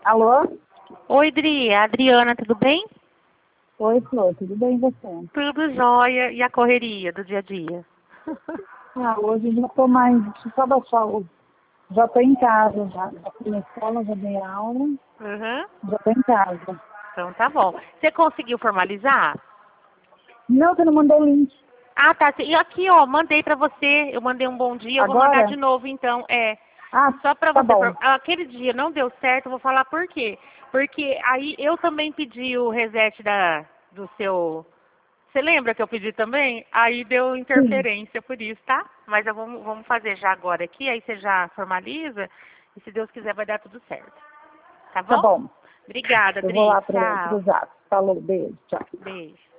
Alô? Oi, Dri. A Adriana, tudo bem? Oi, Flor, tudo bem e você? Tudo jóia. E a correria do dia a dia? Hoje eu já tô mais, deixa eu só baixar já tô em casa, já fui na escola, já dei aula, Uhum. já tô em casa. Então tá bom. Você conseguiu formalizar? Não, você não mandou o link. Ah, tá. E aqui, ó, mandei pra você. Eu mandei um bom dia. Eu vou mandar Agora? de novo, então. Ah, Só pra tá você. bom. Aquele dia não deu certo, eu vou falar por quê. Porque aí eu também pedi o reset do seu. Você lembra que eu pedi também? Aí deu Sim, interferência por isso, tá? Mas vamos fazer já agora aqui, aí você já formaliza. E se Deus quiser vai dar tudo certo. Tá tá bom? bom. Obrigada, Eu vou Dri. lá Tchau. pro zap. Falou, beijo, tchau. Beijo.